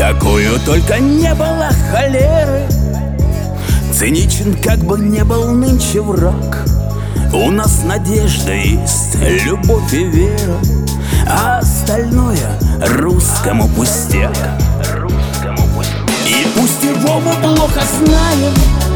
какую только не было холеры. Циничен, как бы не был нынче враг, у нас надежда есть, любовь и вера, а остальное русскому пустяк. И пусть его мы плохо знаем,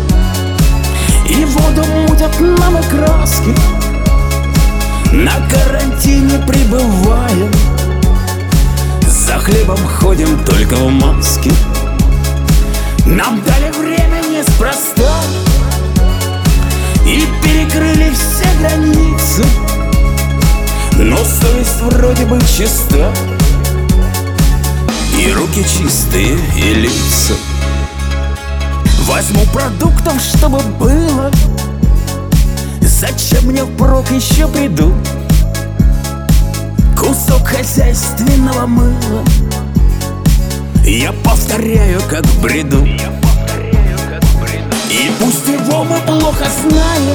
и воду мутят нам и краски, на карантине пребываем, за хлебом ходим только в маске. Нам дали время неспроста и перекрыли все границы, но совесть вроде бы чиста, и руки чистые, и лица. Возьму продуктов, чтобы было, зачем мне впрок еще приду? Кусок хозяйственного мыла, я повторяю, как в бреду. И пусть его мы плохо знаем,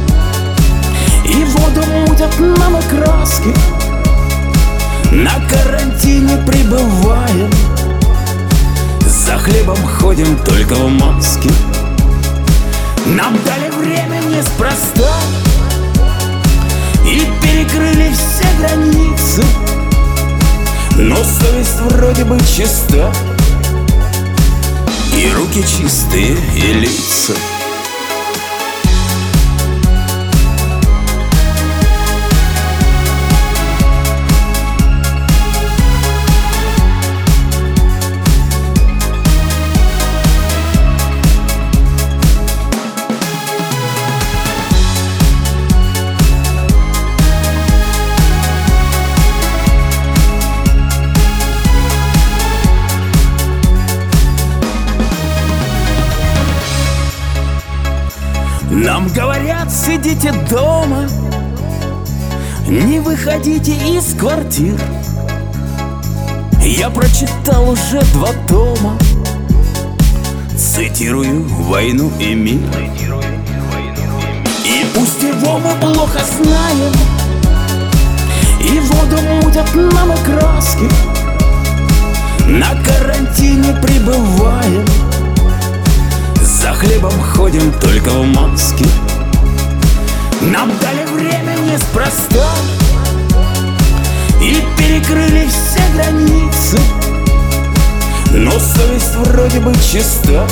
и воду мутят нам и краски, на карантине пребываем, за хлебом ходим только в маске. Нам дали время неспроста и перекрыли все границы, но совесть вроде бы чиста, и руки чистые, и лица. Нам говорят, сидите дома, не выходите из квартир. Я прочитал уже 2 тома, цитирую «Войну и мир». И пусть его мы плохо знаем, и воду мутят нам и краски, на карантине пребываем, за хлебом ходим только в маске. Нам дали время неспроста и перекрыли все границы, но совесть вроде бы чиста,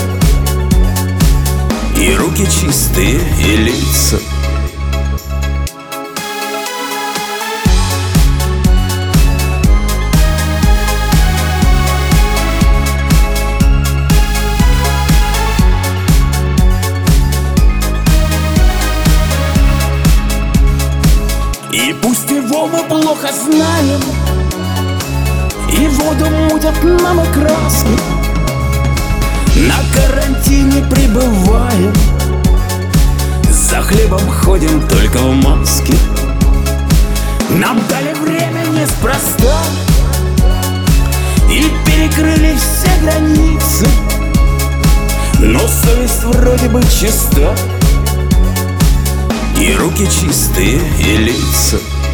и руки чистые, и лица. И пусть его мы плохо знаем, и воду мутят нам и краски, на карантине пребываем, за хлебом ходим только в маске. Нам дали время неспроста и перекрыли все границы, но совесть вроде бы чиста, и руки чистые, и лица.